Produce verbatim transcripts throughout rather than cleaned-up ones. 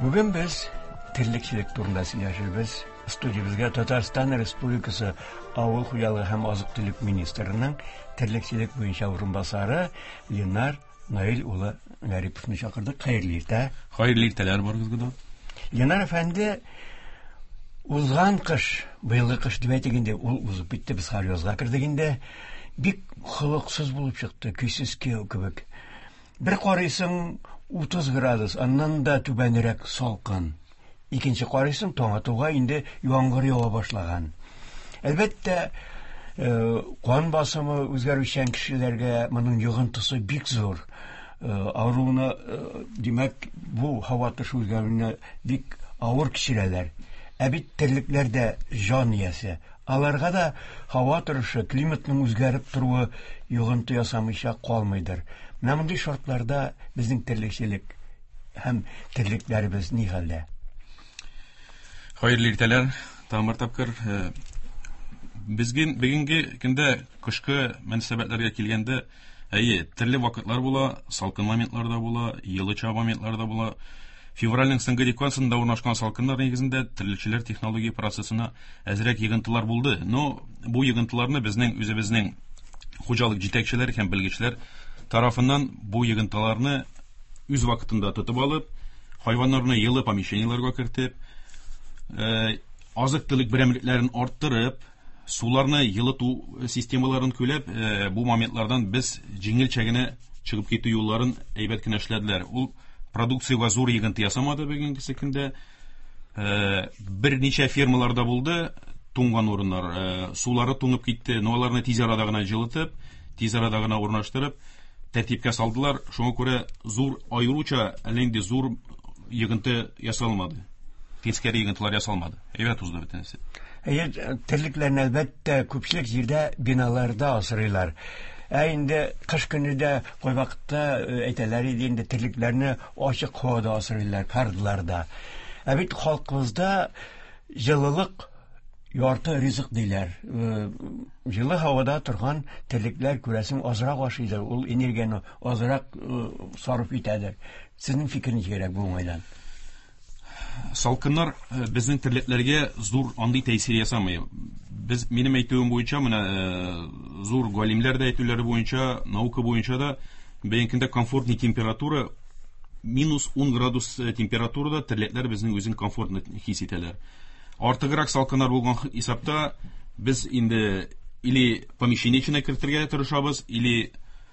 Бүген без терлекчелек турында сөйләшәбез. Студиябызга Татарстан Республикасы Авыл хуҗалыгы һәм азык-төлек министрының терлекчелек буенча урынбасары Ленар Наил улы Гариповны чакырдык. Хәерле иртә. Хәерле иртәләр барыгызга. Ленар әфәнде, узган кыш, быелгы кыш дип әйтгәндә, ул узып битте, без һәр язга кирдек инде. Бик холыксыз булып чыкты, көйсез кияү кебек. Бер карыйсың утыз градус, аннан да түбәнрәк салкын. Икенче карыйсың таң атуга инде яңгыр ява башлаган. Әлбәттә, кан басымы үзгәрүчән кешеләргә моның йогынтысы бик зур. Авыруны, димәк, бу һава торышы үзгәрүне бик авыр кичерәләр. Ә бит терлекләр дә җан иясе. Аларга да һава торышы, климатның үзгәреп торуы йогынты ясамыйча калмыйдыр. Менә мондый шартларда безнең терлекчелек һәм терлекләребез ни хәлдә? Хәерле иртәләр, Тамыр тапкыр. Безгә бүгенге көндә кышкы мөнәсәбәтләргә килгәндә, әйе, төрле вакытлар була, салкын моментлар да була, йылыча моментлар да була. Февральнең соңгы декадасында урнашкан салкыннар нигезендә терлекчеләр технология процессына әзрәк йогынтылар булды. Но бу йогынтыларны безнең үзебезнең хуҗалык җитәкчеләре һәм белгечләр тарафыннан бу йогынтыларны үз вакытында тотып алып, хайваннарны йылы помещениеларга кертеп, азык-төлек берәмлекләрен арттырып, суларны йылыту системаларын күләп, бу моментлардан без җиңелчә генә чыгып китү юлларын әйбәт кенә эшләделәр. Ул продукциягә зур йогынты ясамады бүгенге көндә. Берничә фермаларда булды туңган урыннар. Сулары туңып китте, но аларны тиз арада гына җылытып, тиз арада гына урнаштырып, тәртипкә салдылар. Шуңа күрә зур аеруча әлендә зур йогынты ясалмады. Тискәре йогынтылар ясалмады. Әйбәт узды бөтенесе. Әйе, терлекләрне әлбәттә күпчелек җирдә биналарда асрыйлар. Ә инде кыш көнендә кай вакытта әйтәләр иде, инде терлекләрне ачык һавада асрыйлар, кардыларда. Ә бит халкыбызда җылылык ярты ризык диләр. Җылы һавада торган терлекләр күрәсең азрак ашыйдыр, ул энергияны азрак сарыф итәдер. Сезнең фикерегез кирәк бу уңайдан. Салкыннар безнең терлекләргә зур андый тәэсир ясамый. Без минем әйтүем буенча, менә зур галимләр дә әйтүләре буенча, наука буенча да бәйнекендә комфортный температура минус ун градус температурада терлекләр безнең үзен комфортны хис итәләр. Артыграк салкыннар булган исәптә без инде или помещение эченә кертергә тырышабыз, или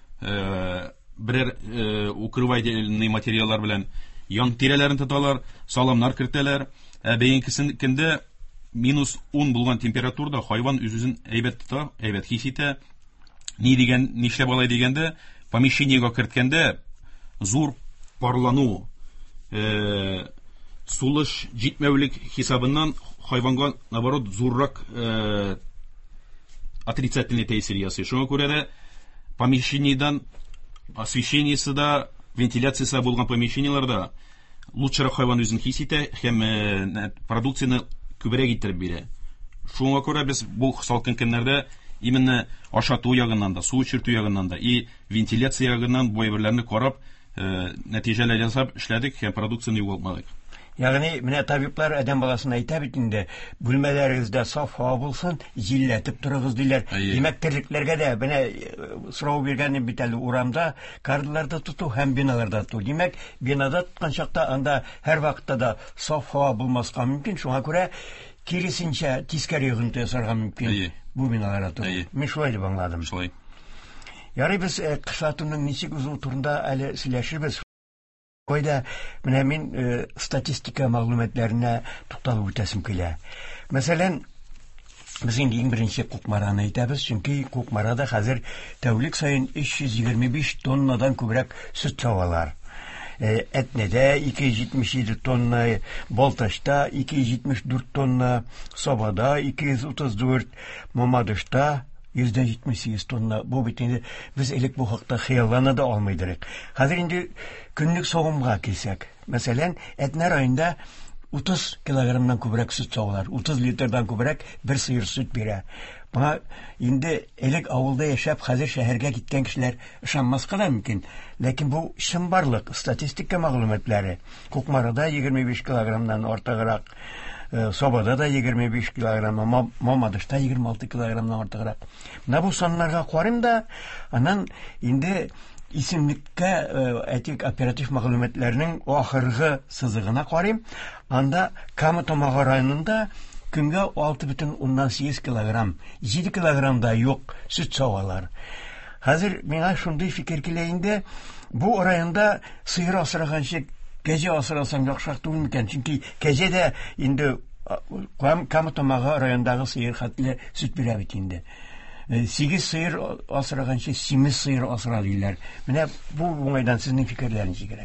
берәр укрывательный материаллар белән ян тирәләрен тоталар, саламнар кертәләр. Ә бәйнекесен көндә минус ун булган температурада хайван үз-үзен әйбәт тота, әйбәт хис итә. Ни дигән, нишләп алай дигәндә, помещениегә керткәндә зур парлану, сулыш җитмәүлек хисабыннан хайванга наоборот зуррак отрицательный тәэсир ясый. Шуңа күрә дә помещениедан освещениесе да, вентиляциясе булган помещениеларда лучшырак хайван үзен хис итә һәм продукцияны күбрәк иттереп бирә. Шуңа күрә без бу салкын көннәрдә именно ашату ягыннан да, су эчертү ягыннан да и вентиляция ягыннан бу әйберләрне карап, нәтиҗәләр ясап эшләдек һәм продукцияны югалтмадык. Ягъни, менә табиблар адәм баласына әйтә бит инде, бүлмәләрегездә саф һава булсын, җилләтеп торыгыз диләр. Димәк, терлекләргә дә менә сорау биргән бит әле урамда, кардыларда тоту һәм биналарда тоту. Димәк, бинада тоткан чакта анда һәр вакытта да саф һава булмаска мөмкин. Шуңа күрә киресенчә тискәре йогынты ясарга мөмкин. Бу биналарда тоту. Мин шулай дип аңладым. Шулай. Ярый, без кышлатуның ничек узуы турында әле сөйләшербез. Койда менә мин статистика мәгълүматларына тукталып үтәсем килә. Мәсәлән, без инде иң беренче кукмараны әйтәбез, чөнки кукмарада хәзер тәүлек саен өч йөз егерме биш тоннадан күбрәк сөт савалар. Этнедә ике йөз җитмеш җиде тонна, Балташта ике йөз җитмеш дүрт тонна, Сабада ике йөз утыз дүрт, Мамадышта йөз җитмеш сигез тонна. Бу бит инде без элек бу хакта хыяллана да алмыйдык. Хәзер инде көнлек савымга килсәк, мәсәлән, Этнә районында утыз килограммнан күбрәк сөт савалар, утыз литрдан күбрәк бер сыер сөт бирә. Бuna инде элек авылда яшәп, хәзер шәһәргә киткән кешеләр ышанмаска да мөмкин. Ләкин бу чын барлык, статистика мәгълүматлары. Кукмарада егерме биш килограммнан артыграк, Собада да егерме биш килограмм, Мамадышта егерме алты килограммнан артыграк. Менә бу саннарга карыйм да, аннан инде исемлеккә этик оператив мәгълүматларның ахыргы сызыгына карыйм. Анда Кама-Тамага районында көнгә алты бөтен уннан сигез килограмм, җиде килограммда юк сөт савалар. Хәзер миңа шундый фикер килә инде, бу районда сыер асраганчы кәҗә асрасаң яхшырак түгел микән? Чөнки кәҗә дә инде Кама-Тамага районындагы сыер хәтле сөт бирә бит инде. Сигез сыер асраганчы симез сыер асра диләр. Менә бу уңайдан сезнең фикерләрегез кирәк.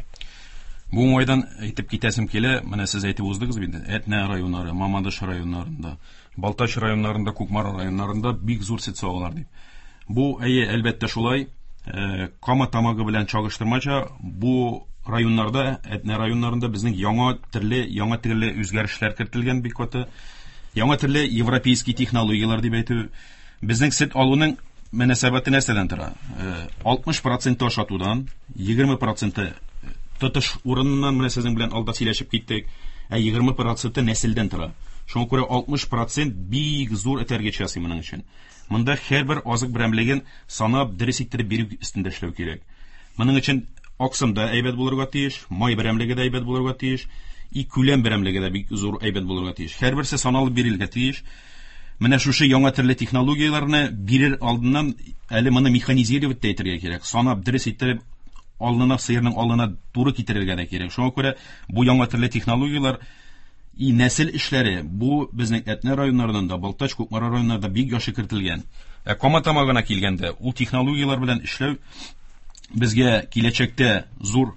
Бу уңайдан әйтеп китәсем килә, менә сез әйтеп уздыгыз бит, Әтнә районнары, Мамадыш районнарында, Балтач районнарында, Кукмара районнарында бик зур сөт савалар дип. Бу әйе, әлбәттә шулай. Кама-Тамага белән чагыштырмача, бу районнарда, Әтнә районнарында безнең яңа төрле, яңа төрле үзгәрешләр кертелгән бик каты. Яңа төрле европейский технологиялар дип әйтү. Безнең сөт алуның мөнәсәбәте нәрсәдән тора? алтмыш процент ашатудан, егерме процент тотыш урыныннан менә сезнең белән алда сөйләшеп киттек, ә егерме процент нәселдән тора. Шуңа күрә алтмыш процент бик зур этәргеч ясый моның өчен. Монда һәрбер азык берәмлеген санап, дөрес иттереп бирү өстендә эшләү кирәк. Моның өчен аксымда әйбәт булырга тиеш, май берәмлеге дә әйбәт булырга тиеш, и күләм берәмлеге дә бик зур әйбәт булырга тиеш. Һәрберсе саналып бирелергә тиеш. Менә шушы яңа төрле технологияларны бирер алдыннан әле моны механизировать итәргә кирәк. Санап, дөрес иттереп алына, сыерның алына туры китерергә дә кирәк. Шуңа күрә бу яңа төрле технологиялар и нәсел эшләре бу безнең Әтнә районнарында, Балтач, Кукмара районнарында бик яхшы кертелгән. Ә Кама-Тамагына килгәндә, ул технологиялар белән эшләү безгә киләчәктә зур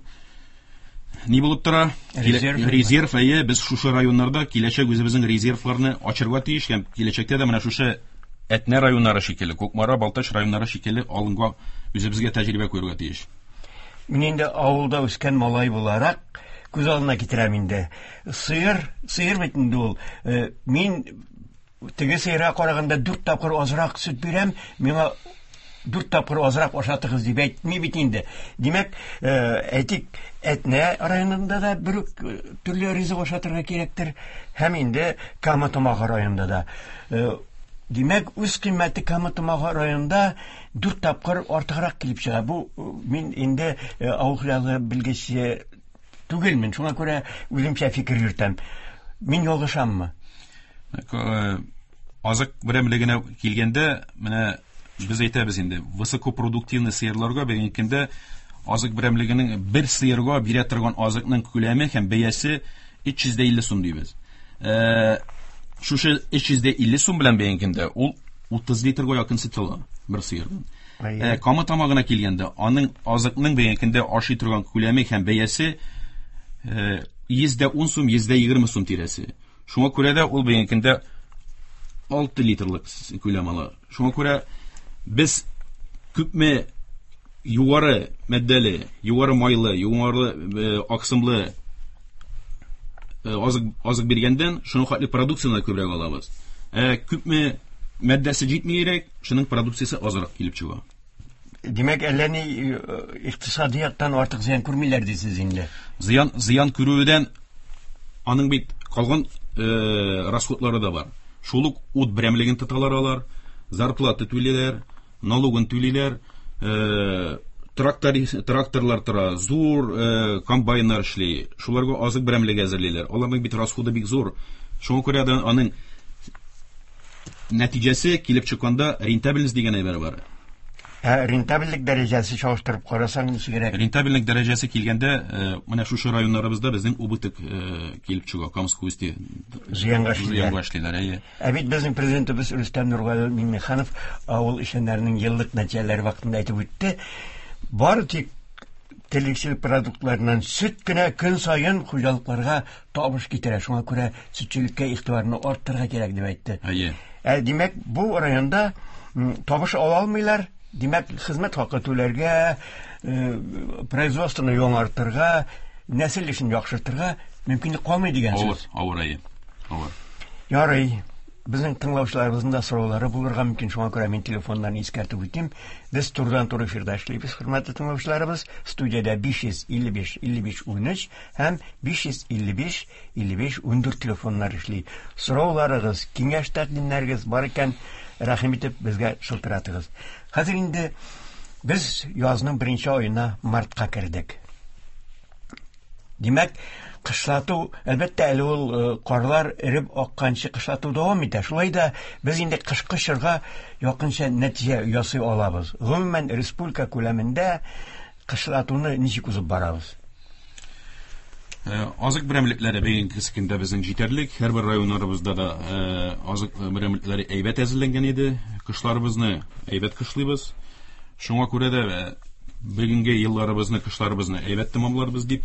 ни булып тора? Резерв, әйе, без шушы районнарда киләчәк үзебезнең резервларны ачырга тиеш, һәм киләчәктә дә менә шушы Әтнә районнары шикелле, Кукмара, Балтач районнары шикелле алынга үзебезгә тәҗрибә куярга тиеш. Мин инде авылда үскән малай буларак күз алдына китерәм инде. Сыер, сыер бит инде ул. Мин теге сыерга караганда дүрт тапкыр азрак сөт бирәм, миңа дүрт тапкыр азрак ашатыгыз дип әйтми бит инде. Димәк, әйтик, Әтнә районында да бер төрле ризык ашатырга кирәктер, һәм инде Кама-Тамага районында да. Димәк, үз кыйммәте Кама-Тамага районында дүрт тапкыр артыграк килеп чыга. Бу мин инде авылларга белгече түгелмен, шуңа күрә үземчә фикер йөртәм. Мин ялгышаммы? Азык берәмлегенә килгәндә, менә без әйтәбез инде, высокопродуктивный сыерларга бәйгәндә азык берәмлегенең бер сыерга бирә торган азыкның күләме һәм бәясе өч йөз илле сум дибез. Шушы өч йөз илле сум белән бәйгәндә ул утыз литрга якын сөт ала бер сыердан. Кама-Тамагына килгәндә, аның азыкның бәйгәндә ашый торган күләме һәм бәясе йөз он сум, йөз егерме сум тирәсе. Шуңа күрә дә ул бәйгәндә алты литрлык күләм ала. Шуңа күрә без күпме югары матдәле, югары майлы, югары аксымлы азык азык биргәндән, шуның хәтле продукцияны күбрәк алабыз. Ә күпме матдәсе җитмәйрәк, шуның продукциясе азрак килеп чыга. Димәк, әллә ни икътисади яктан артык зыян күрмиләр дисез инде. Зыян зыян күрүдән аның бит калган расходлары да бар. Шул ук ут берәмлеген тоталар алар, зарплата түлиләр, налогын түлиләр, трактор тракторлар тора, зур комбайннар эшли. Шуларга азык берәмлеге әзерлиләр. Аларның бит расходы бик зур. Шуңа күрә дә аның нәтиҗәсе килеп чыкканда рентабельность дигән әйбер бар. Ә рентабельлек дәрәҗәсе чагыштырып карасаң ничек кирәк? Рентабельлек дәрәҗәсе килгәндә, менә шушы районнарыбызда безнең убыток килеп чыга, Камское усти зыянга эшлиләр. Әйе. Ә бит безнең президентыбыз Рөстәм Нургали Миңнеханов авыл эшчәннәренең еллык нәтиҗәләре вакытында әйтеп үтте. Бары тик терлекчелек продуктларыннан сөт кенә көн сайын хуҗалыкларга табыш китерә. Шуңа күрә сөтчелеккә игътибарны арттырырга кирәк дип әйтте. Әйе. Ә димәк, бу районда табыш ала алмыйлар. Димәк, хезмәт хакы түләргә, производствоны яңартырга, нәсел эшен яхшыртырга мөмкинлек калмый дигән сүз. Авыр, авыр. Авыр. Ярый. безнең тыңлаучыларыбызның да сораулары булырга мөмкин, шуңа күрә мин телефоннарны искәртеп үтим. Без турыдан-туры эфирдә эшлибез, хөрмәтле тыңлаучыларыбыз. Студиядә биш йөз илле биш илле биш унөч һәм биш йөз илле биш илле биш ундүрт телефоннар эшли. Сорауларыгыз, киңәш тәкъдимнәрегез бар икән, рәхим итеп безгә шылтыратыгыз. Хәзер инде без язның беренче аена мартка кердек. Димәк, кышлату, әлбәттә, әле ул карлар эреп акканчы кышлату дәвам итә. Шулай да без инде кышкы чорга якынча нәтиҗә ясый алабыз. Гомумән республика күләмендә кышлатуны ничек узып барабыз? Азык берәмлекләре бүгенге көндә безнең җитәрлек. Һәрбер районнарыбызда да азык берәмлекләре әйбәт әзерләнгән иде. Кышларыбызны әйбәт кышлыйбыз. Шуңа күрә дә бүгенге елларыбызны, кышларыбызны әйбәт тәмамларбыз дип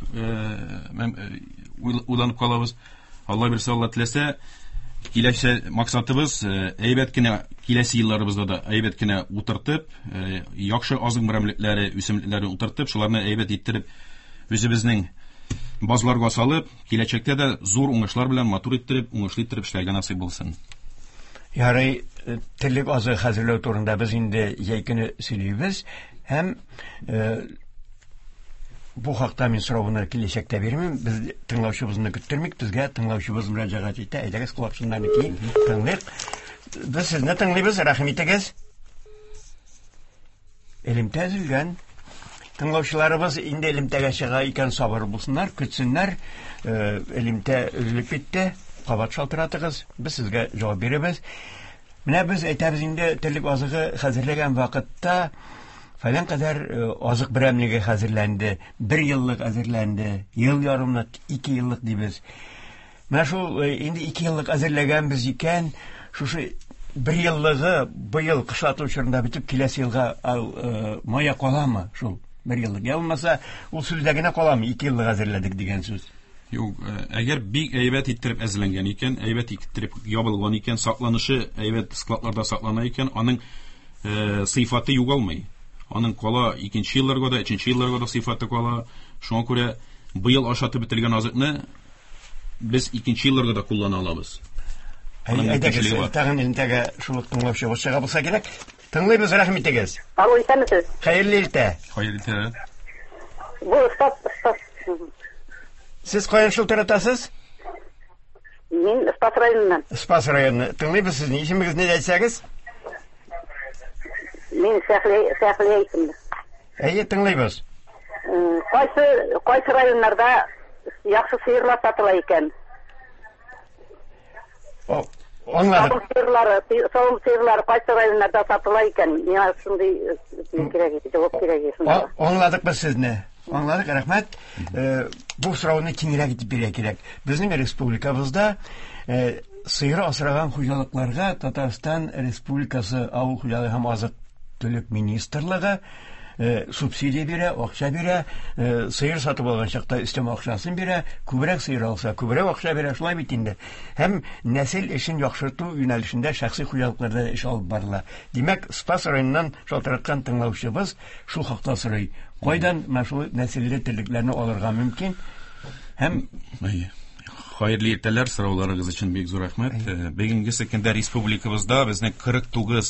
уйланып калабыз. Алла бирсә, Алла теләсә, киләсе максатыбыз әйбәт кенә киләсе елларыбызда да әйбәт кенә утыртып, яхшы азык берәмлекләре, үсемлекләре утыртып, шуларны әйбәт иттереп, үзебезнең базларга салып, киләчәктә дә зур уңышлар белән матур иттереп, уңышлы иттереп эшләргә насыйп булсын. Ярый, терлек азык хәзерләү турында без инде яйкыны сөйлибез. Һәм бу хакта мин соравыны киләчәктә бирмим. Без тыңлаучыбызны көттермик, безгә тыңлаучыбыз мөрәҗәгать итә. Әйдәгез, кулакчыннарны киyin, тыңлыйк. Без сезне тыңлыйбыз, рәхим итегез. Элемтә өзелгән. Тыңлаучыларыбыз инде элемтәгә чыга икән, сабыр булсыннар, көтсеннәр. Элемтә өзелеп китте. Кабат шалтыратыгыз. Без сезгә җавап бирәбез. Менә без әйтәбез инде, терлек азыгы хәзерләгән вакытта фәлән кадәр азык берәмлеге хәзерләнде, бер еллык хәзерләнде, ел ярымлык, ике еллык дибез. Менә шул инде ике еллык хәзерләгәнбез икән, шушы бер еллыгы быел кышлату чорында битеп, киләсе елга мая каламы шул бер еллык? Я булмаса, ул сүздә генә каламы, ике еллык хәзерләдек дигән сүз? Юк, әгәр бик әйбәт иттереп әзерләнгән икән, әйбәт иттереп ябылган икән, сакланышы әйбәт складларда саклана икән, аның сыйфаты югалмый. Аның кала икенче елларга да, өченче елларга да сыйфаты кала. Шуңа күрә быел ашатып бетелгән азыкны без икенче елларга да куллана алабыз. Әйдәгез, тагын интәгә шулык тыңлаучы булса булса кирәк. Тыңлыйбыз, рәхим итегез. Алло, исәнмесез? Хәерле иртә. Хәерле иртә. Бу стас, стас. Сез каян шылтыратасыз? Мин Спас районыннан. Спас районы. Тыңлыйбыз сезне. Исемегезне әйтсәгез? Мин Сәхлия исемле. Әйе, тыңлыйбыз. Кайсы, кайсы районнарда яхшы сыерлар сатыла икән? Аңладык. Сыерлары, савым сыерлары кайсы районнарда сатыла икән? Миңа шундый кирәк иде, җавап кирәк иде. Аңладык без сезне. Аңладык, рәхмәт. Бу сорауны киңрәк итеп бирә кирәк. Безнең республикабызда сыйыр асраган хуҗалыкларга Татарстан Республикасы Авыл хуҗалыгы һәм азык-төлек министрлыгы субсидия бирә, акча бирә, сыйыр сатып алган чакта өстәмә акчасын бирә, күбрәк сыйыр алса, күбрәк акча бирә, шулай бит инде. Һәм нәсел эшен яхшырту юнәлешендә шәхси хуҗалыкларда эш алып барыла. Димәк, Спас районыннан шалтыраткан тыңлаучыбыз шул хакта сорый. Кайдан мәшгуль нәселле терлекләрне алырга мөмкин? Һәм хәерле иртәләр, сорауларыгыз өчен бик зур рәхмәт. Бүгенге көндә республикабызда безнең кырык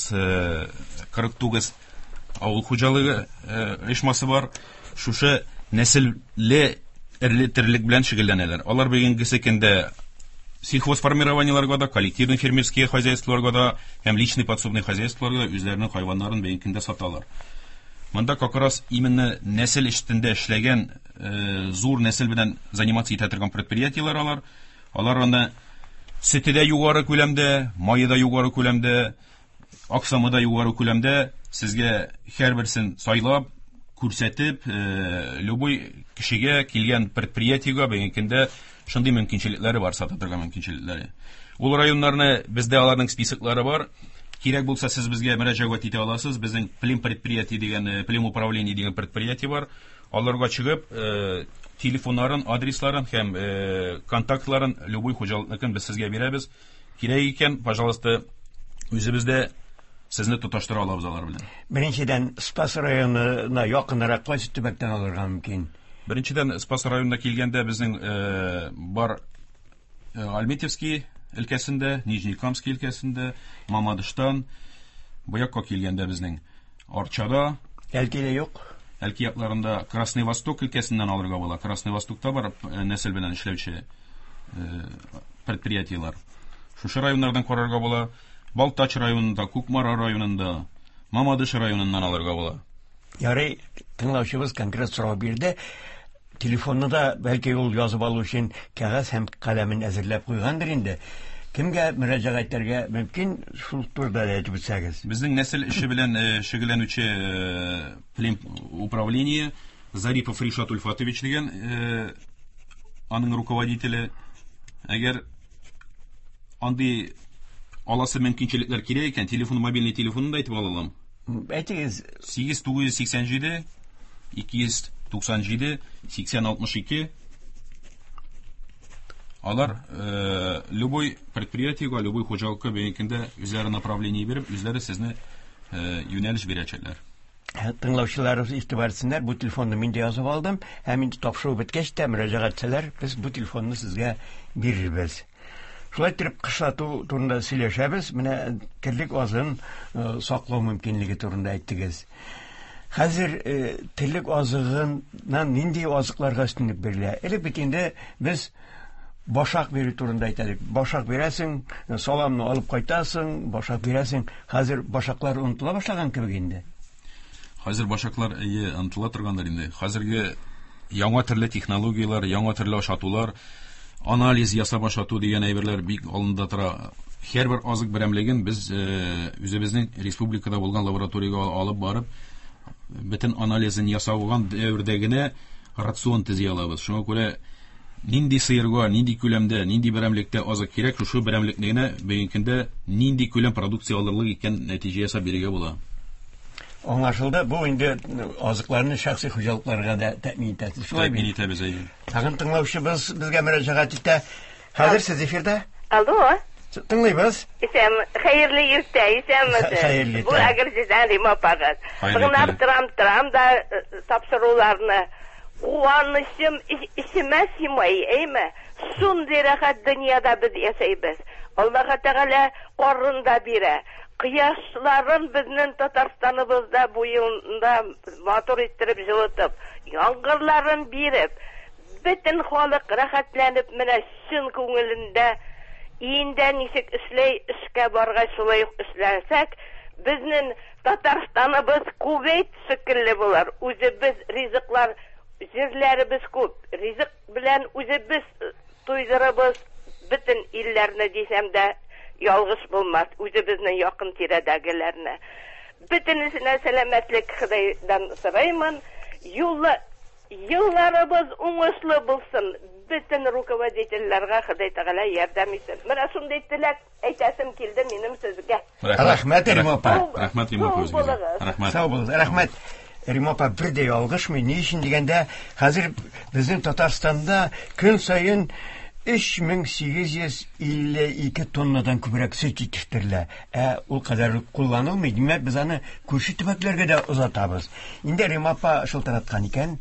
тугыз авыл хуҗалыгы оешмасы бар. Шушы нәселле эрле-терлек белән шөгыльләнәләр. Алар бүгенге көндә сельхозформированиеларга да, коллективный фермерские хозяйстволарга да һәм личный подсобный хозяйстволарга үзләренең хайваннарын бүгенге көндә саталар. Монда как раз именно нәсел эштендә эшләгән зур нәсел белән заниматься итә торган предприятиелар алар. Алар аны сөте дә югары күләмдә, майы да югары күләмдә, аксамы да югары күләмдә сезгә һәрберсен сайлап, күрсәтеп, любой кешегә килгән предприятиегә бүгенгә шундый мөмкинчелекләре бар, сата торган мөмкинчелекләре. Ул районнарны бездә аларның списоклары бар. Кирәк булса сез безгә мөрәҗәгать итә аласыз. Безнең Плим предприятие дигән, Плим управление дигән предприятие бар. Аларга чыгып, телефоннарын, адресларын һәм контактларын любой хуҗалыкны без сезгә бирәбез. Кирәк икән, пожалуйста, үзебездә сезне тоташтыра алабыз алар белән. Беренчедән, Спас районына якынрак кайсы төбәктән алырга мөмкин? Беренчедән, Спас районына килгәндә безнең бар Альметьевский өлкәсендә, Нижнекамск өлкәсендә, Мамадыштан, Боякка килгәндә безнең Арчада, Әлкиле юк. Әлки якларында Красный Восток өлкәсеннән алырга була. Красный Востокта барып нәсел белән эшләүче предприятиелар. Шушы районнардан карарга була. Балтач районында, Кукмара районында, Мамадыш районыннан алырга була. Ярый, тыңлаучыбыз конкрет сорау бирде. Телефонны да бәлки ул язып алу өчен кәгазь һәм каләмен әзерләп куйгандыр инде. Кемгә мөрәҗәгать итәргә мөмкин, шул турыда да әйтеп үтсәгез. Безнең нәсел эше белән шөгыльләнүче Плем управление Зарипов Ришат Ульфатович дигән аның руководителе. Әгәр андый аласы мөмкинчелекләр кирәк икән, телефон, мобильный телефонны да әйтеп алалам. Әйтегез. сигез тугыз йөз сиксән җиде ике йөз туксан җиде сиксән алтмыш ике. Алар э, любой предприятиегә, любой хуҗалыкка бәйнекендә үзләре направление биреп, үзләре сезне э, юнәлеш бирәчәкләр. Тыңлаучыларыбыз игътибар итсеннәр, бу телефонны мин дә язып алдым. Һәм инде тапшыру беткәч тә мөрәҗәгать итсәләр, без бу телефонны сезгә бирербез. Шулай итеп кышлату турында сөйләшәбез. Менә терлек азыгын э, саклау мөмкинлеге турында әйттегез. Хәзер э, терлек азыгыннан нинди азыкларга өстенлек бирелә? Элек бит инде без башак бирү турында әйтәлек. Башак бирәсең, саламны алып кайтасың, башак бирәсең. Хәзер башаклар онытыла башлаган кебек инде. Хәзер башаклар ие онытыла торганнар инде. Хәзерге яңа төрле технологиялар, яңа төрле ашатулар, анализ ясап ашату дигән әйберләр бик алында тора. Һәрбер азык берәмлеген без үзебезнең республикада булган лабораториягә алып барып, бөтен анализын ясауган дәвердә генә рацион төзи алабыз. Шуңа күрә нинди сыерга, нинди күләмдә, нинди берәмлектә азык кирәк, шушы берәмлекне генә бәйнекендә нинди күләм продукция алырлык икән нәтиҗә ясап бирергә була. Аңлашылды. Бу инде азыкларны шәхси хуҗалыкларга да тәэмин итәсез. Шулай Тәэмин итәбез. Тагын тыңлаучыбыз безгә мөрәҗәгать итә. Хәзер сез эфирдә? Алло. Тыңлыйбыз. Исәм, хәерле иртә, исәммесез? Хәерле иртә. Бу әгәрҗедән Рима пагыз. Быгына трам трам да тапшыруларны куанычым исемә симай, әйме? Шундый рәхәт дөньяда без яшәйбез. Аллаһ Тәгалә карында бирә. Кыяшларын безнең Татарстаныбызда бу елда матур иттереп җылытып, яңгырларын биреп, бөтен халык рәхәтләнеп менә чын күңелендә инде ничек эшләй, эшкә баргач шулай ук эшләсәк, безнең Татарстаныбыз Кувейт шикелле булар. Үзебез ризыклар, җирләребез күп. Ризык белән үзебез туйдырыбыз бөтен илләрне дисәм дә ялгыш булмас. Үзебезнең якын тирәдәгеләрне. Бөтенесенә сәламәтлек Худайдан сораймын. Юллы елларыбыз уңышлы булсын. Бөтен руководительләргә Худай Тәгалә ярдәм итсен. Менә шундый теләк әйтәсем килде минем сезгә. Рәхмәт, Рима апа. Рәхмәт, Рима апа. Рәхмәт. Сау булыгыз. Рәхмәт. Рима апа бер дә ялгышмый. Ни өчен дигәндә, хәзер безнең Татарстанда көн саен өч мең сигез йөз илле ике тоннадан күбрәк сөт җитештерелә. Ә ул кадәр кулланылмый. Димәк, без аны күрше төбәкләргә дә узатабыз. Инде Рима апа шылтыраткан икән,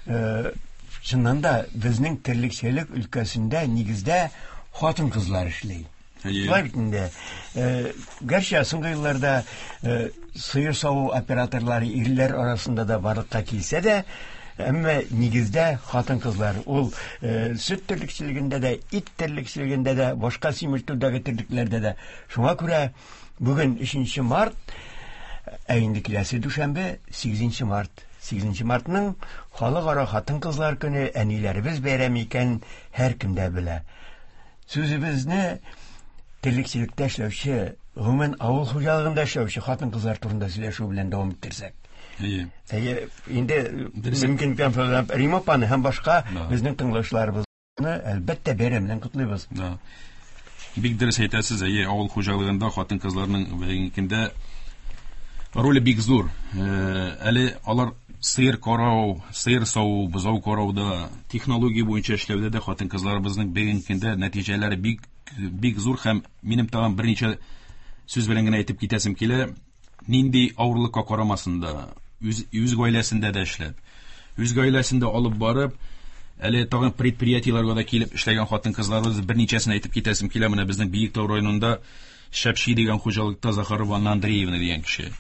чыннан да безнең терлекчелек өлкәсендә нигездә хатын-кызлар эшләй. Шулай бит инде. Гәрчә соңгы елларда сыер саву операторлары ирләр арасында да барлыкка килсә дә, әмма нигездә хатын-кызлар ул сөт терлекчелегендә дә, ит терлекчелегендә дә, башка симертүдәге терлекләрдә дә. Шуңа күрә бүген өченче март, ә инде киләсе дүшәмбе сигезенче март. сигезенче мартның халыкара хатын-кызлар көне әниләребез бәйрәме икән һәр кемдә белә. Сүзебезне терлекчелектә эшләүче, гомумән авыл хуҗалыгында эшләүче хатын-кызлар турында сөйләшү белән дәвам иттерсәк. Әйе, инде мөмкин икән Рима апаны һәм башка безнең тыңлаучыларыбызны әлбәттә бәйрәм белән котлыйбыз. Бик дөрес әйтәсез, әйе, авыл хуҗалыгында хатын-кызларның бәйгендә роле бик зур. Әле алар сыер карау, сыер сау, бозау карауда, технология буенча эшләүдә дә хатын-кызларыбызның бәйгендә нәтиҗәләре бик бик зур һәм минем тагын берничә сүз белән генә әйтеп китәсем килә. Нинди авырлыкка карамасында, үз үз гаиләсендә дә эшләп, үз гаиләсендә алып барып, әле тагын предприятиеларга да килеп эшләгән хатын-кызларыбыз берничәсен әйтеп китәсем килә. Менә безнең Биектау районында Шәпши дигән хуҗалыкта Захарова Анна Андреевна дигән кеше.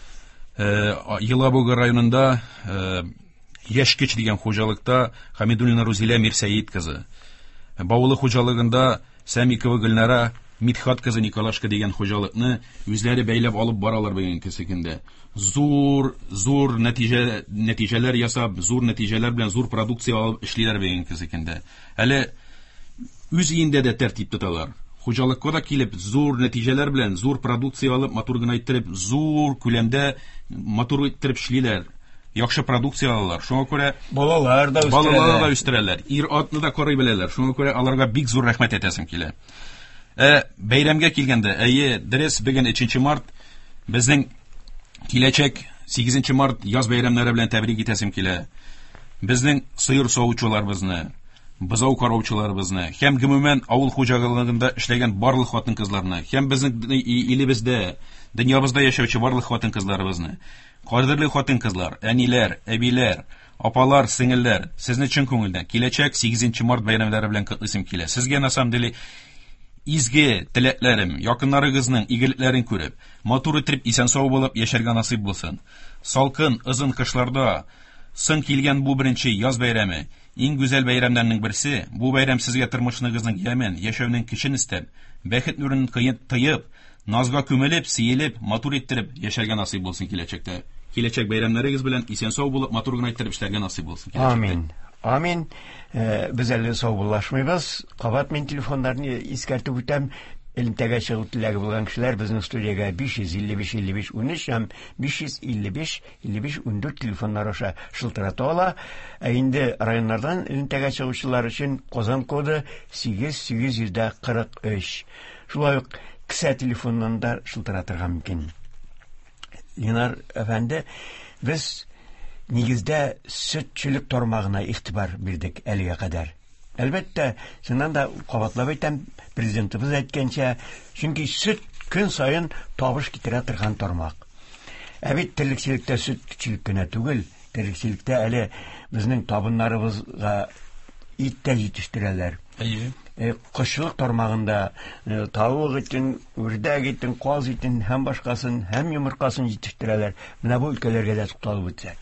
Елабуга районында Яшкич дигән хуҗалыкта Хамидуллина Рузилә Мирсәет кызы. Бавылы хуҗалыгында Сәмикова Гөлнара Мидхат кызы Николашка дигән хуҗалыкны үзләре бәйләп алып баралар бүгенге көндә. Зур, зур нәтиҗә, нәтиҗәләр ясап, зур нәтиҗәләр белән зур продукция алып эшлиләр бүгенге көндә. Әле үз өендә дә тәртип тоталар. Хуҗалыкка да килеп, зур нәтиҗәләр белән зур продукция алып, матур гына иттереп, зур күләмдә матур иттереп эшлиләр. Яхшы продукция алалар. Шуңа күрә балалар да үстерәләр. Балалар да үстерәләр. Ир-атны да карый беләләр. Шуңа күрә аларга бик зур рәхмәт әйтәсем килә. Ә бәйрәмгә килгәндә, әйе, дөрес, бүген өченче март безнең киләчәк сигезенче март яз бәйрәмнәре белән тәбрик итәсем килә. Безнең сыер савучыларыбызны, бызау караучыларыбызны, һәм гомумән авыл хуҗалыгында эшләгән барлык хатын-кызларны, һәм безнең илебездә, дөньябызда яшәүче барлык хатын-кызларыбызны, кадерле хатын-кызлар, әниләр, әбиләр, апалар, сеңелләр, сезне чын күңелдән киләчәк сигезенче март бәйрәмнәре белән котлыйсым килә. Сезгә на самом деле изге теләкләрем, якыннарыгызның игелекләрен күреп, матур итеп исән-сау булып яшәргә насыйп булсын. Салкын, ызын кышларда сын килгән бу беренче яз бәйрәме, иң гүзәл бәйрәмнәрнең берсе. Бу бәйрәм сезгә тормышыгызның ямән, яшәүнең көчен истәп, бәхет нурын тыеп, назга күмелеп, сөелеп, матур итеп яшәргә насыйп булсын киләчәктә. Киләчәк бәйрәмнәрегез белән исән-сау булып, матур гына итеп эшләргә насыйп булсын киләчәктә. Амин. Амин. Без әле саубуллашмыйбыз. Кабат мен телефоннарны искәртеп үтәм. Элемтәгә чыгып теләге булган кешеләр безнең студиягә биш йөз илле биш илле биш унөч һәм биш йөз илле биш илле биш ундүрт телефоннары аша шылтырата ала. Ә инде районнардан элемтәгә чыгучылар өчен Казан коды сигез сигез йөз кырык өч. Шулай ук кесә телефоннан да шылтыратырга мөмкин. Ленар әфәнде, без нигездә сөтчелек тармагына игътибар бирдек әлегә кадәр. Әлбәттә, шуннан да кабатлап әйтәм, президентыбыз әйткәнчә, чөнки сөт көн саен табыш китерә торган тармак. Ә бит терлекчелектә сөтчелек кенә түгел, терлекчелектә әле безнең табыннарыбызга ит тә җитештерәләр. Әйе. Кышлык тармагында тавык итен, үрдәк итен, каз итен һәм башкасын, һәм йомыркасын җитештерәләр. Менә бу өлкәләргә дә тукталып үтсәк.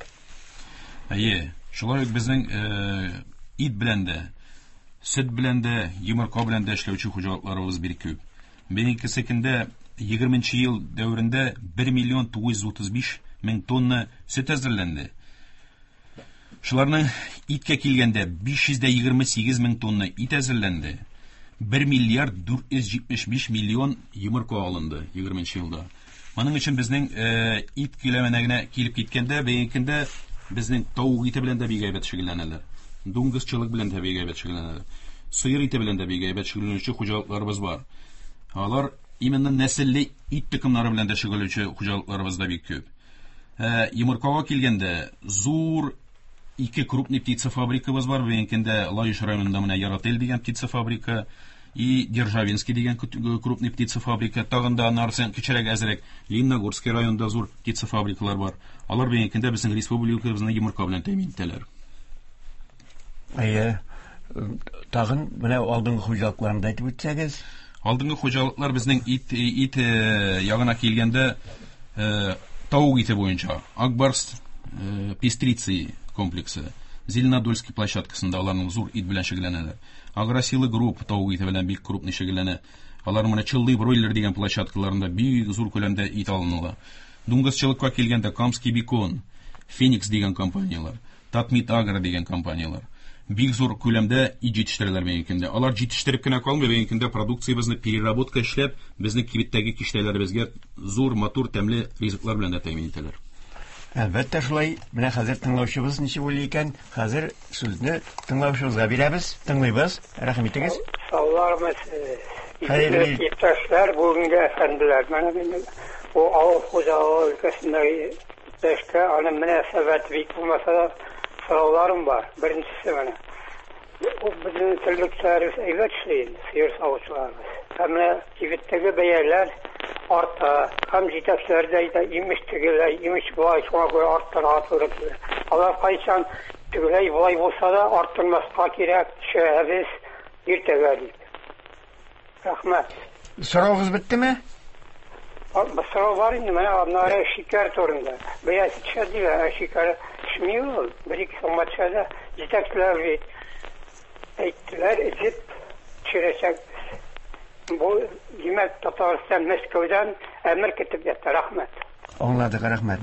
Әйе, шулай ук безнең ит белән дә, сөт белән дә, йомырка белән дә эшләүче хуҗалыкларыбыз бик күп. Бүгенге көндә егерменче ел дәверендә бер миллион тугыз йөз утыз биш мең тонна сөт әзерләнде. Шуларның иткә килгәндә биш йөз егерме сигез мең тонна ит әзерләнде. бер миллиард дүрт йөз җитмеш биш миллион йомырка алынды егерменче елда. Моның өчен безнең ит киләменә генә килеп киткәндә, бүгенге безнең тавык ите белән дә бик әйбәт шөгыльләнәләр. Дуңгызчылык белән дә бик әйбәт шөгыльләнәләр. Сыер ите белән дә бик әйбәт шөгыльләнүче хуҗалыкларыбыз бар. Алар именно нәселле ит тукымнары белән дә шөгыльләнүче хуҗалыкларыбыз да бик күп. Йомыркага килгәндә, зур ике крупный птица фабрикабыз бар. Бүгенге Лаеш районында менә Ярател дигән птица фабрика и Державинский дигән крупный птица фабрика. Тагын да аннардан кечерәк әзрәк Лениногорский районында зур птица фабрикалар бар. Алар бүгенге безнең республикабызны йомырка белән тәэмин итәләр. Әйе. Тагын менә алдынгы хуҗалыкларны әйтеп үтсәгез. Алдынгы хуҗалыклар безнең ит ит ягына килгәндә, тавык ите буенча Акбарс Пестрицы комплексы, Зеленодольский площадкасында аларның зур ит белән шөгыльләнәләр. Агросилы групп тавык ите белән бик крупный шөгыльләнә. Алар менә Чыллы бройлер дигән площадкаларында бик зур күләмдә ит алыналар. Дуңгызчылыкка килгәндә Камский бекон, Феникс дигән компаниялар, Татмит Агро дигән компаниялар бик зур күләмдә ит җитештерәләр бүгенге. Алар җитештереп кенә калмый, бүгенге продукциябызны переработка эшләп, безнең кибеттәге киштәләребезгә зур, матур, тәмле ризыклар белән дә тәэмин итәләр. Әлбәттә шулай. Менә хәзер тыңлаучыбыз ничек уйлый икән? Хәзер сүзне тыңлаучыбызга бирәбез. Тыңлыйбыз. Рәхмәт итегез. Саулармыз. Хәерле иптәшләр, бүгенге әфәнделәр. Менә бу авыл хуҗалыгы өлкәсендәге иптәшкә аны мөнәсәбәт бик булмаса сорауларым бар. Беренчесе менә. Бу безнең терлекчеләребез әйбәт эшләй, сыер савучыларыбыз. Һәм кибеттәге бәяләр арта, һәм җитәкчеләр дә имеш тегеләр, имеш буай шуңа күрә арттырга туры килә. Алар кайчан Тегеләй болай булса да арттырмаска кирәк, шәһәбез иртәгә дип. Рәхмәт. Сораугыз биттеме? Сорау бар инде, менә аннары шикәр турында. Бәяз төшәдиләр, шикәр төшми ул. Бер-ике сум матчада җитәкчеләр бит әйттеләр, итеп төшерәчәк. Бу димәк Татарстан Мәскәүдән әмер китеп ятты. Рәхмәт. Аңладык, рәхмәт.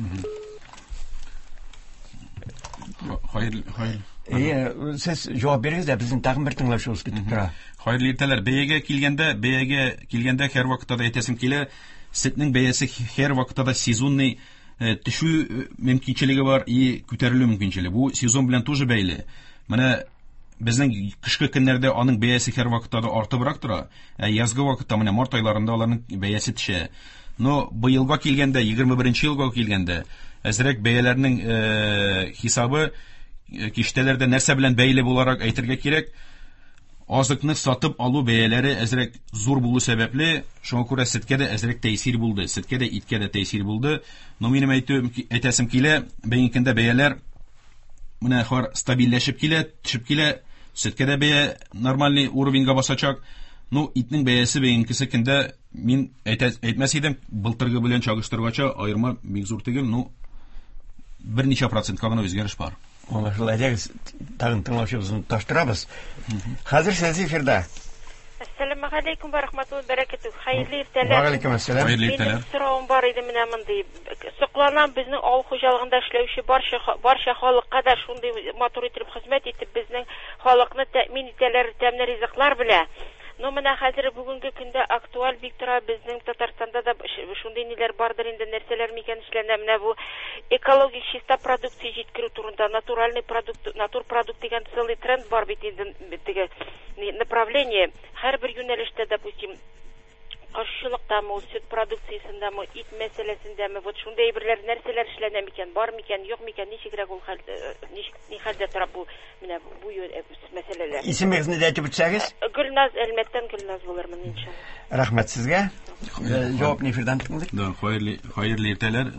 Хайр, хайр. Әйе, сез җавап бирегез дә безнең тагын бер тыңлашуыбыз китеп тора. Хайрлы иртәләр. Бәягә килгәндә, бәягә килгәндә һәр вакытта да әйтәсем килә, сөтнең бәясе һәр вакытта да сезонный төшү мөмкинчелеге бар, и күтәрелү мөмкинчелеге. Бу сезон белән тоже бәйле. Менә безнең кышкы көннәрдә аның бәясе һәр вакытта да артыбрак тора. Ә язгы вакытта, менә март айларында аларның бәясе төшә. Но быелга килгәндә, егерме беренче елга килгәндә, әзрәк бәяләрнең хисабы киштәләрдә нәрсә белән бәйле буларак әйтергә кирәк. Азыкны сатып алу бәяләре әзрәк зур булу сәбәпле, шуңа күрә сөткә дә әзрәк тәэсир булды. Сөткә дә, иткә дә тәэсир булды. Но минем әйтәсем килә, бәйнекендә бәяләр менә хәр стабильләшеп килә, төшеп килә. Сөткә дә бәя нормальный уровеньга басачак. Ну, итнең бәясе бәйнекесе көндә мин әйтмәс идем, былтыргы белән чагыштыргача аерма бик зур түгел. Ну, берничә процентка гына үзгәреш бар. Аңлашыла, әдәгез тагын тыңлаушыбызны таштырабыз. Хәзер сез эфирда. Ассаламу алейкум ва рахматуллаһи ва баракатуһ. Хәерле ирләр. Ва алейкум ассалам. Минем соравым бар иде менә мондый. Сокланам безнең авыл хуҗалыгында эшләүче барча барча халыкка да шундый матур итеп хезмәт итеп безнең халыкны тәэмин итәләр тәмле ризыклар белән. Но менә хәзер бүгенге көндә актуаль бик тора безнең Татарстанда да шундый ниләр бардыр инде, нәрсәләр микән эшләнә, менә бу экологик чиста продукция җиткерү турында, натуральный продукт, натур продукт дигән целый тренд бар бит инде, теге направление. Һәрбер юнәлештә, допустим, ашчылыктамы, сөт продукциясендәме, ит мәсьәләсендәме, вот шундый берләр нәрсәләр эшләнә микән, бар микән, юк микән, ничегрәк ул хәл, ни хәлдә тора бу менә бу мәсьәләләр. Исемегезне дә әйтеп үтсәгез? Гөлназ, Әлмәттән Гөлназ булырмын иншалла. Рәхмәт сезгә. Җавап нефердан тыңлыйк. Да, хайрлы, хайрлы иртәләр.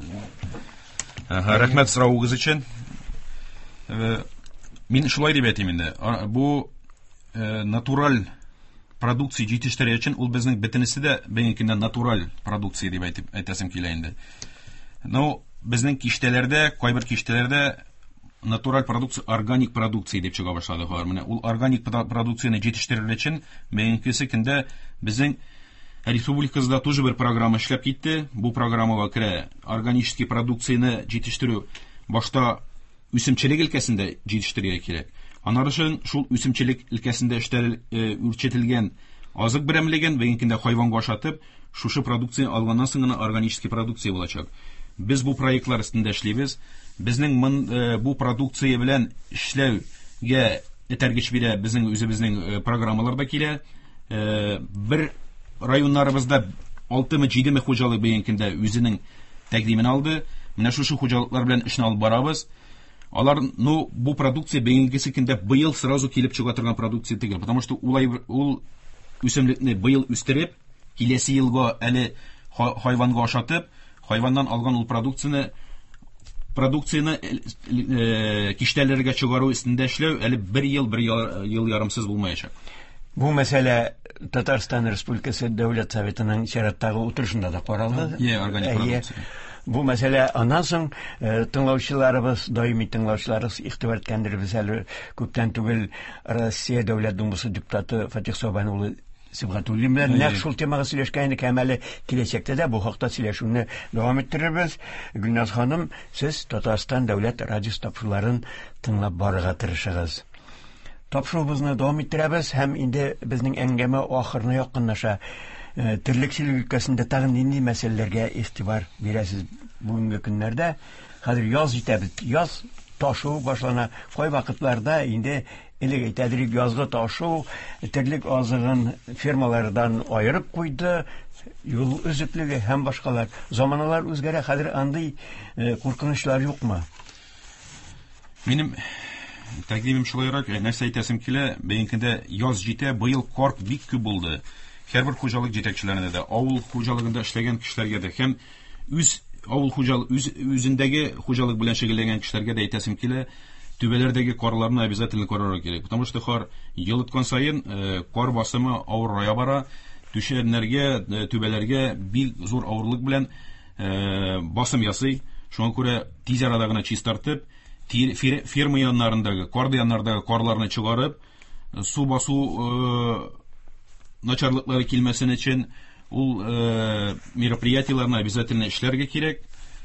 Рәхмәт сорауыгыз өчен. Мин шулай дип әйтим инде. Бу натураль продукция җитештерү өчен ул безнең бөтенесе дә бәйнекендә натураль продукция дип әйтеп әйтәсем килә инде. Ну, безнең киштәләрдә, кайбер киштәләрдә натураль продукция, органик продукция дип чыга башлады хәзер. Менә ул органик продукцияне җитештерү өчен бәйнекесе көндә безнең республикабызда тоже бер программа эшләп китте. Бу программага керә органический продукцияне җитештерү башта үсемчелек өлкәсендә җитештерергә кирәк. Аннары өчен шул үсемчелек өлкәсендә эштәл үрчетелгән азык берәмлеген бәйнекендә хайванга ашатып, шушы продукцияне алганнан соң гына органический продукция булачак. Без бу проектлар өстендә эшлибез. Безнең бу продукция белән эшләүгә этәргеч бирә безнең үзебезнең программаларда килә. Бер районнарыбызда алтымы җидеме хуҗалык бәйнекендә үзенең тәкъдимен алды. Менә шушы хуҗалыклар белән эшне алып барабыз. Алар, ну, бу продукция бәйнекесе көндә быел сразу килеп чыга торган продукция түгел, потому что улай ул үсемлекне быел үстереп, киләсе елга әле хайванга ашатып, хайваннан алган ул продукцияне продукцияны киштәләргә чыгару өстендә эшләү әле бер ел, бер ел ярымсыз булмаячак. Бу мәсьәлә Татарстан Республикасы Дәүләт Советының чираттагы утырышында да каралды. Е, органик продукция. Бу мәсьәлә аннан соң тыңлаучыларыбыз, даими тыңлаучыларыбыз игътибар иткәндер, без әле күптән түгел Россия Дәүләт Думасы депутаты Фатих Собан улы Сибгатуллин белән нәкъ шул темага сөйләшкән идек, һәм әле киләчәктә дә бу хакта сөйләшүне дәвам иттерербез. Гөлназ ханым, сез Татарстан дәүләт радио тапшыруларын тыңлап барырга тырышыгыз. Тапшыруыбызны дәвам иттерәбез һәм инде безнең әңгәмә ахырына якынлаша. Терлекчелек өлкәсендә тагын нинди мәсьәләләргә игътибар бирәсез бүгенге көннәрдә? Хәзер яз җитә бит. Яз ташу башлана. Кай вакытларда инде элек әйтәдек язгы ташу терлек азыгын фермалардан аерып куйды. Юл үзеклеге һәм башкалар. Заманалар үзгәрә, хәзер андый куркынычлар юкмы? Минем тәкъдимем шулайрак, нәрсә әйтәсем килә, бәйнекендә яз җитә, быел кар бик күп булды. Һәрбер хуҗалык җитәкчеләренә дә, авыл хуҗалыгында эшләгән кешеләргә дә һәм үз авыл хуҗалык үз үзендәге хуҗалык белән шөгыльләнгән кешеләргә дә әйтәсем килә, түбәләрдәге карларны обязательно карарга кирәк. Потому что кар ел үткән саен кар басымы авырая бара, түшәмнәргә, түбәләргә бик зур авырлык белән басым ясый. Шуңа күрә тиз арада гына чистартып, ферма яннарындагы, кар яннардагы карларны чыгарып, су басу начарлыклары килмәсен өчен ул мероприятиеларны обязательно эшләргә кирәк.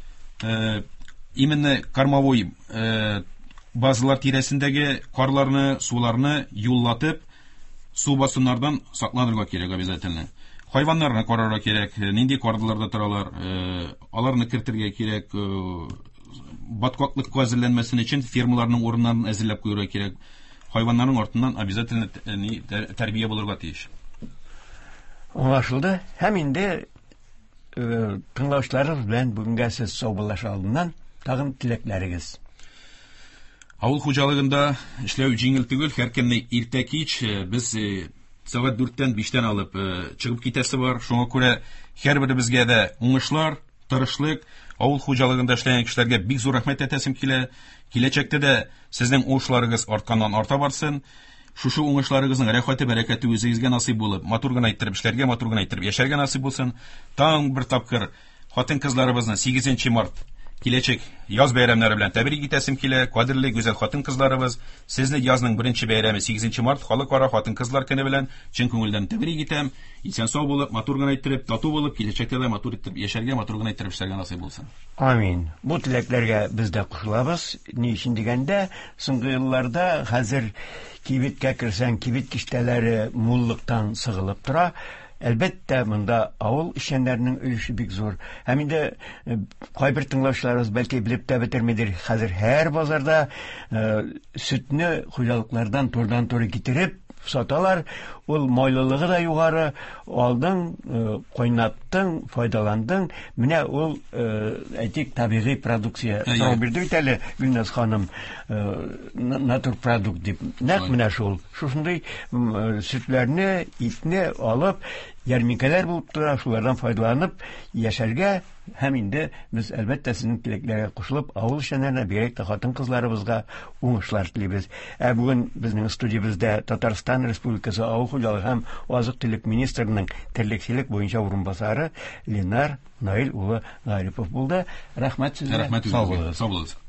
Именно кормовой базалар тирәсендәге карларны, суларны юллатып, су басымнардан сакланырга кирәк обязательно. Хайваннарны карарга кирәк, нинди карларда торалар, аларны кертергә кирәк, баткаклык әзерләнмәсен өчен фермаларның урыннарын әзерләп куярга кирәк. Хайваннарның артыннан обязательно тәрбия булырга тиеш. Аңлашылды. Һәм инде тыңлаучыларыбыз белән бүгенгә сез саубуллаша алдыннан тагын теләкләрегез. Авыл хуҗалыгында эшләү җиңел түгел, һәркемне иртә кич без сәгать дүрттән биштән алып чыгып китәсе бар. Шуңа күрә һәрберебезгә дә уңышлар, тырышлык, авыл хуҗалыгында эшләгән кешеләргә бик зур рәхмәт әйтәсем килә. Киләчәктә дә сезнең уңышларыгыз артканнан арта барсын. Шушы уңышларыгызның рәхәте, бәрәкәте үзегезгә насыйп булып, матур гына иттереп эшләргә, матур гына иттереп яшәргә насыйп булсын. Таң бер тапкыр хатын-кызларыбызны сигезенче март киләчәк яз бәйрәмнәре белән тәбрик итәсем килә. Кадерле гүзәл хатын-кызларыбыз, сезне язның беренче бәйрәме сигезенче март халыкара хатын-кызлар көне белән чын күңелдән тәбрик итәм. Исән сау булып, матур гына иттереп, тату булып, киләчәктә дә матур иттереп яшәргә, матур гына иттереп эшләргә насыйп булсын. Амин. Бу теләкләргә без дә кушылабыз. Ни өчен дигәндә, соңгы елларда хәзер кибеткә керсәң, кибет киштәләре муллыктан сыгылып тора. Әлбәттә, монда авыл эшчәннәренең өлеше бик зур. Һәм инде кайбер тыңлаучыларыбыз бәлки белеп тә бетермидер. Хәзер һәр базарда сөтне хуҗалыклардан турыдан-туры китереп саталар. Ул майлылыгы да югары. Алдың, кайнаттың, файдаландың. Менә ул әйтик табигый продукция. Сау бирде бит әле Гөлназ ханым, натур продукт дип. Нәкъ менә шул. Шушындый сөтләрне, итне алып, ярминкәләр булып тора, шулардан файдаланып яшәргә. Һәм инде без әлбәттә сезнең теләкләргә кушылып, авыл эшчәннәренә, бигрәк тә хатын-кызларыбызга уңышлар телибез. Ә бүген безнең студиябездә Татарстан Республикасы авыл хуҗалыгы һәм азык-төлек министрының терлекчелек буенча урынбасары Ленар Наил улы Гарипов булды. Рәхмәт сезгә. Рәхмәт. Сау булыгыз.